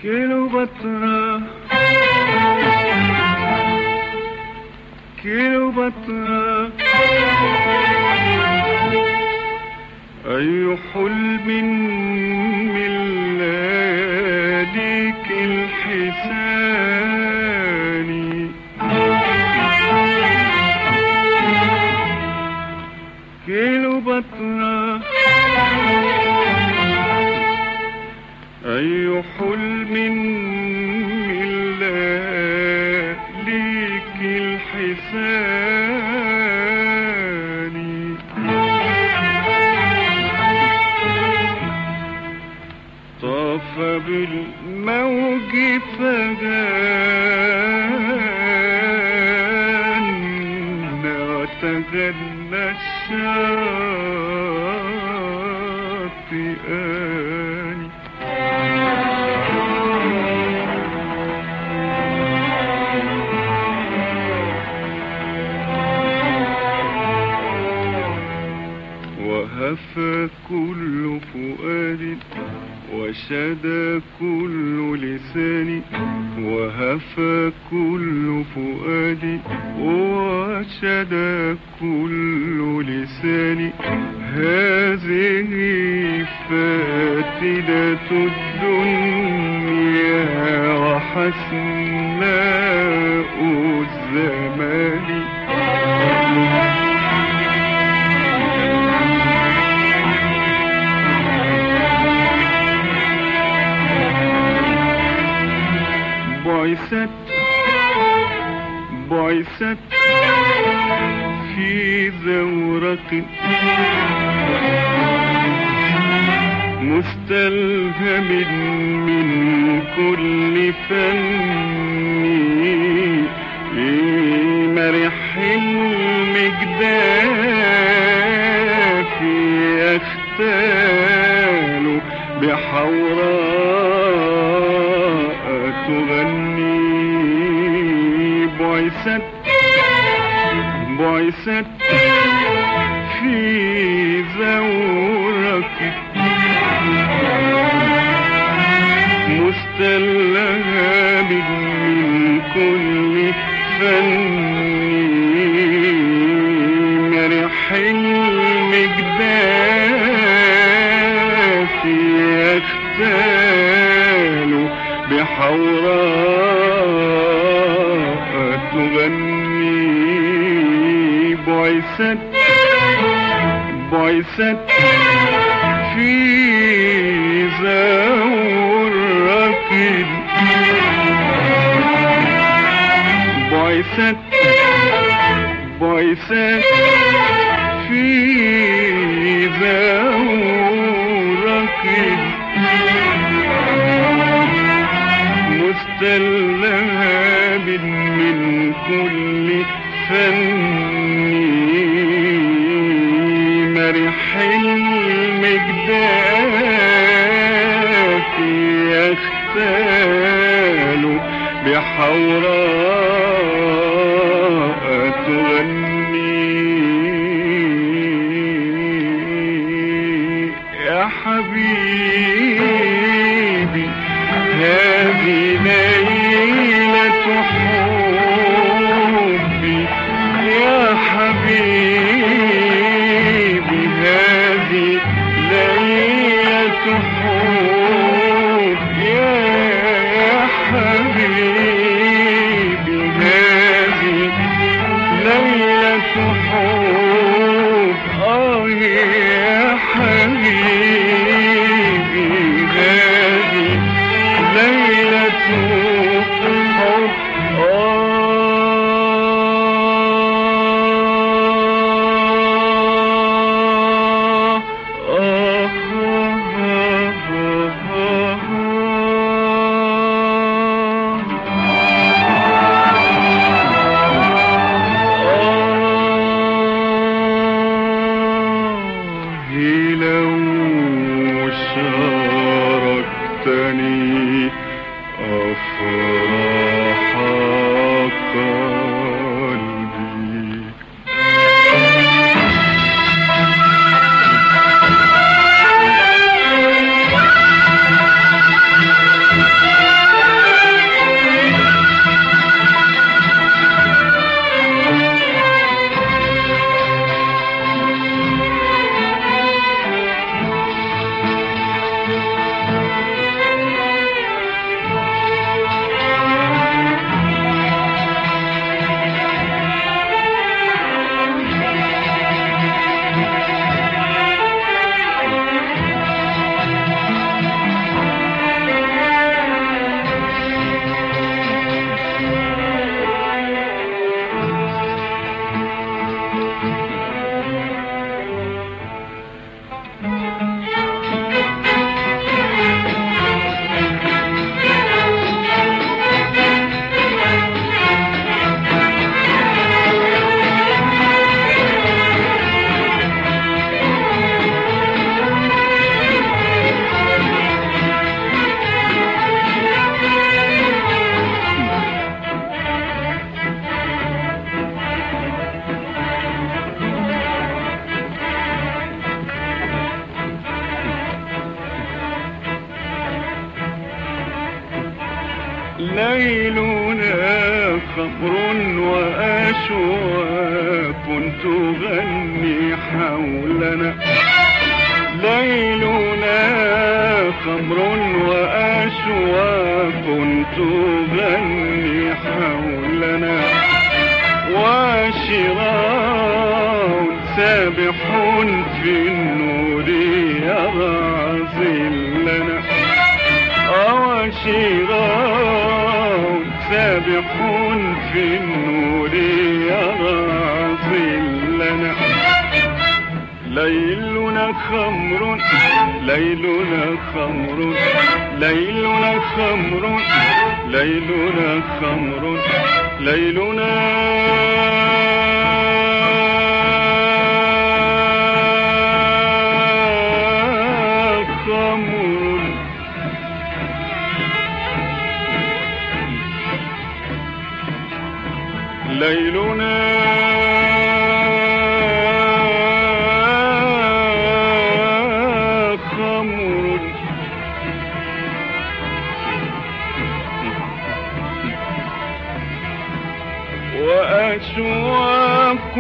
كيلوباترا كيلوباترا أي حلم من لياليك الحساني كيلوباترا أي حلم من لياليك الحساني طاف بالموج فغنى وتغنى الشاطئان وهفى كل فؤاد وشدى كل لسان وهفى كل فؤاد وشدى كل لسان هذه فاتنة الدنيا وحسناء الزمان بعثت في زورق مستلهم من كل فن مرح المجداف يختال بحوراء تغني بعثت في زورق مستلهم من كل فن مرح المجداف يختال بحوراء تغني بعثت في زورق بعثت في زورق مستلهم من كل فن مرح المجداف يختال بحوراء تغني يا حبيبي هذه ليلة حبي يا حبيبي هذه ليلة حبي يا حبيبي خمر وأشواق تغني حولنا ليلنا خمر وأشواق تغني حولنا وشراع سابح في النور يغازلنا وشراع سابح في النور يغازلنا ليلنا خمر ليلنا خمر ليلنا خمر ليلنا خمر ليلنا خمر ليلنا خمر وأشواق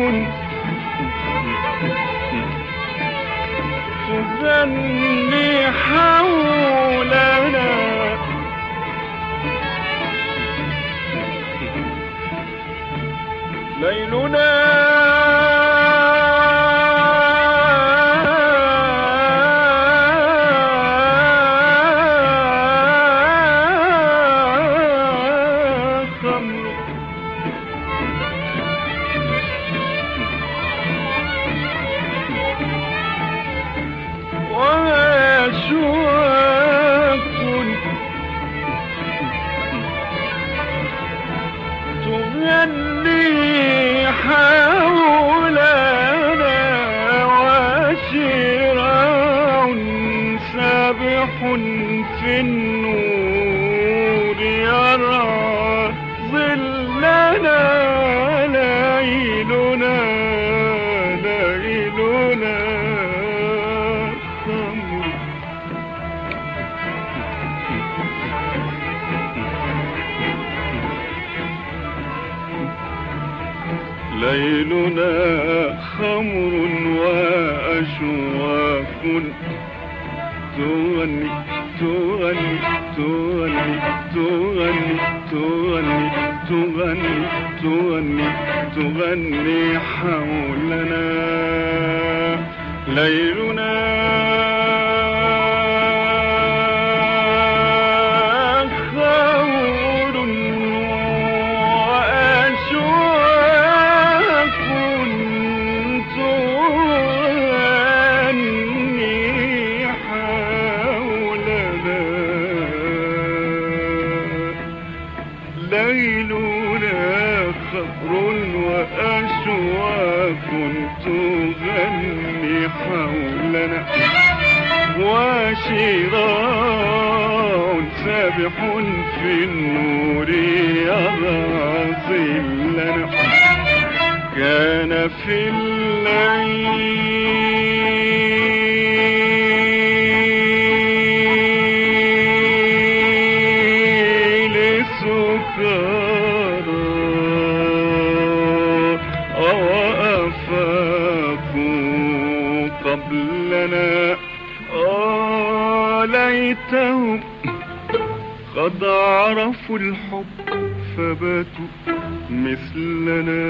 تغني حولنا ليلنا وأشواق تغني حولنا وشراع سابح في النور يرى ظلنا ليلنا ليلنا خمر ليلنا خمر وأشواق تغني تغني تغني تغني تغني تغني تغني تغني حولنا ليلنا خمر وأشواق تغني حولنا ليلنا خمر وأشواق تغني حولنا وشراع سابح في النور يغازلنا كان في الليل سكارى وأفاقوا قبلنا ليتهم قد عرفوا الحب فباتوا مثلنا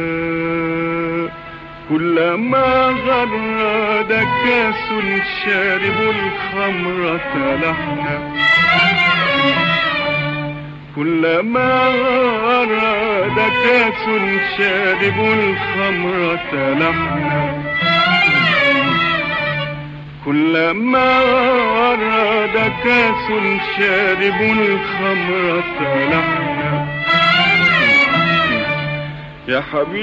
كلما غرد كاس شارب الخمرة لحنا كلما غرد كاس شارب الخمرة لحنا كلما ورد كاس شارب الخمرة لحنا يا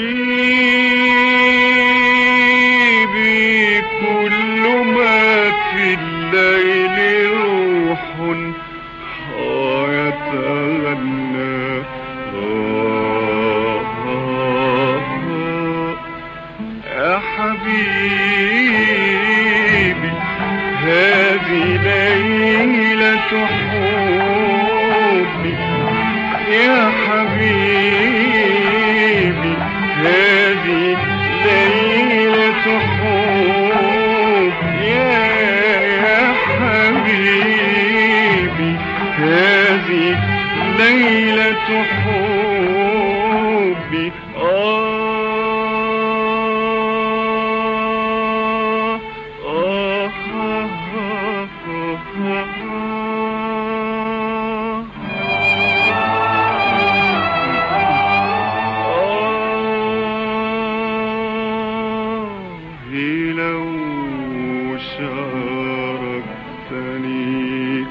حبيبي كل ما في الليل روح يتغنى يا حبيبي هذه ليلة حبي يا حبيبي حب يا حبيبي، هذه ليلة حبي. لو شاركتني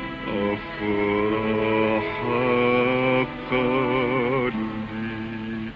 أفراح قلبي.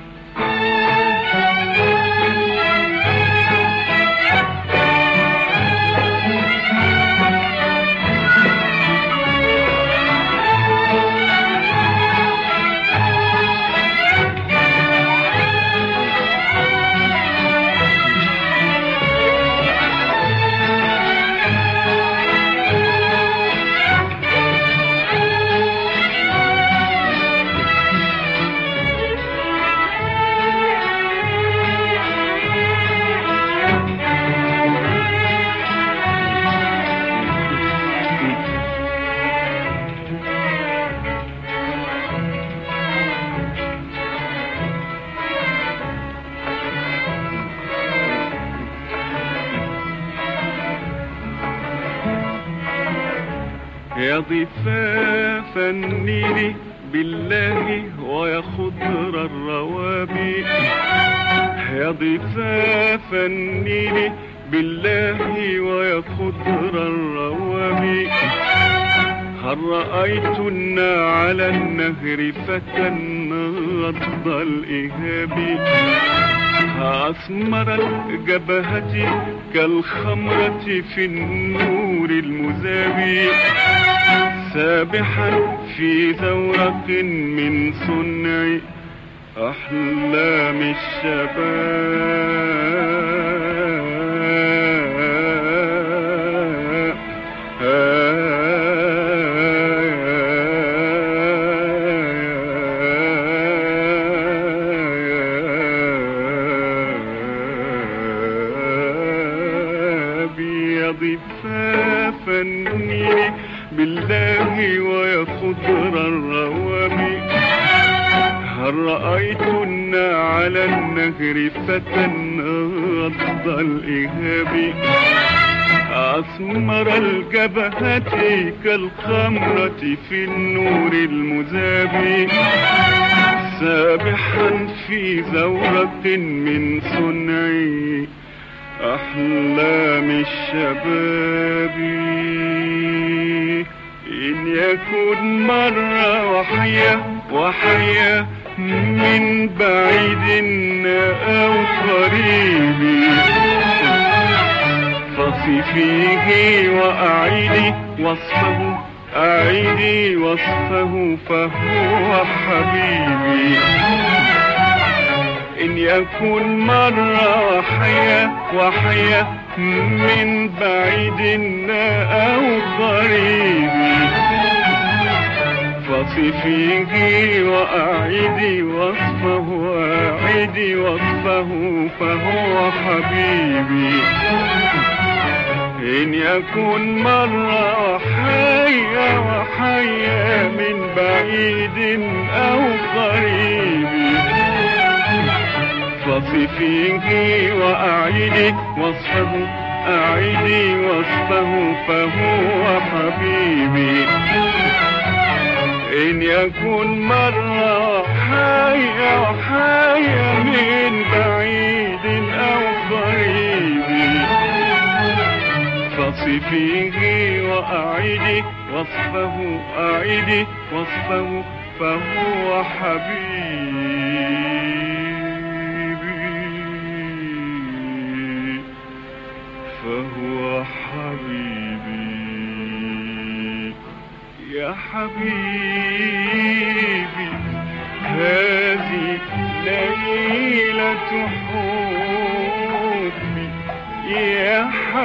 يا ضفاف النيل بالله ويا خضر الروابي، يا ضفاف النيل بالله ويا خضر الروابي، هل رأيتن على النهر فتى غض الإهاب، أسمر الجبهة كالخمرة في النور المذاب، سابحا في زورق من صنع أحلام الشباب. ضفاف النيل بالله ويا خضر الروابي، هل رأيتن على النهر فتى غض الإهاب، أسمر الجبهة كالخمرة في النور المذاب، سابحا في زورق من صنع أحلام الشباب. إن يكن مرة وحيا من بعيد أو قريب، فصفيه وأعيدي وصفه، أعيدي وصفه فهو حبيبي. إن يكن مرة وحيا من بعيد أو قريب، فصفيه وأعيدي وصفه، أعيدي وصفه فهو حبيبي. إن يكن مرة وحيا من بعيد أو قريب، فصفيه وأعيدي وصفه، أعيدي وصفه فهو حبيبي. إن يكن مرة وحيا من بعيد أو قريب، فصفيه وأعيدي وصفه، أعيدي وصفه فهو حبيبي. فهو حبيبي يا حبيبي، هذه ليلة حبي يا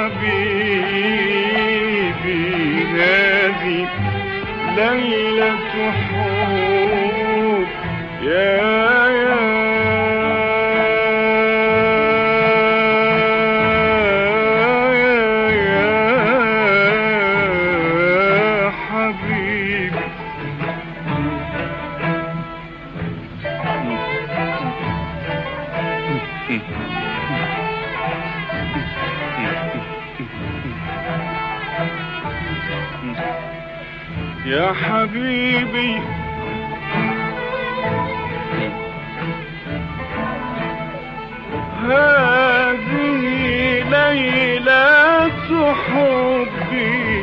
حبيبي، هذه ليلة حب يا يا حبيبي هذه ليلة حبي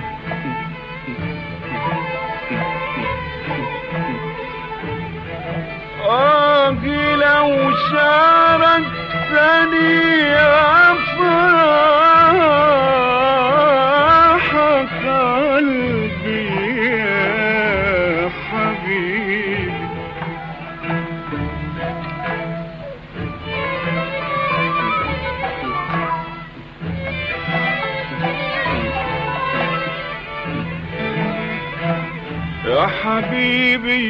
لو شاركتني أفراح قلبي يا حبيبي يا حبيبي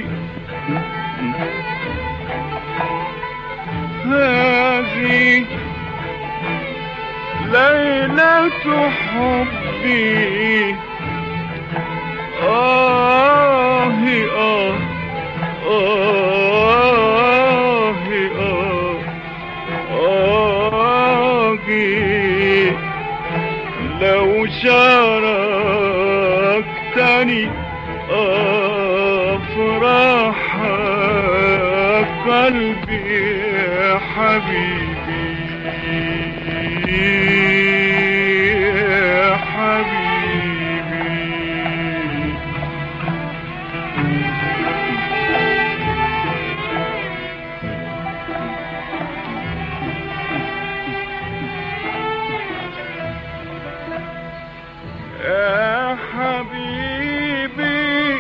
هذه ليلة حبي لو شاركتني أفراح قلبي يا حبيبي يا حبيبي يا حبيبي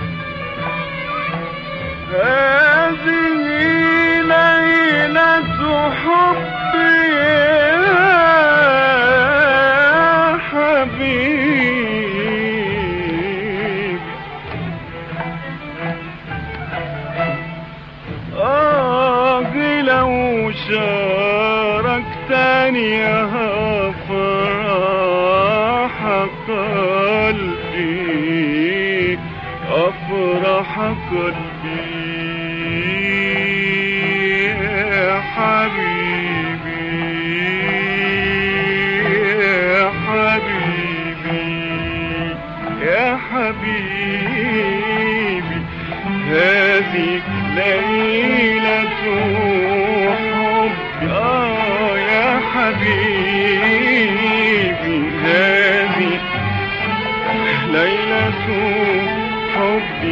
هذه ليلة حبي يا حبيبي لو شاركتني أفراح قلبي أفراح قلبي يا حبيبي يا حبيبي يا حبيبي هذه ليلة حب يا حبيبي هذه ليلة حبي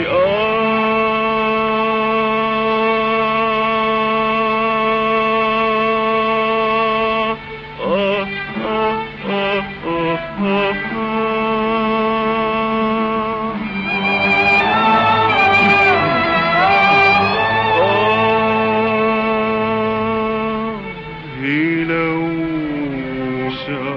لو شاء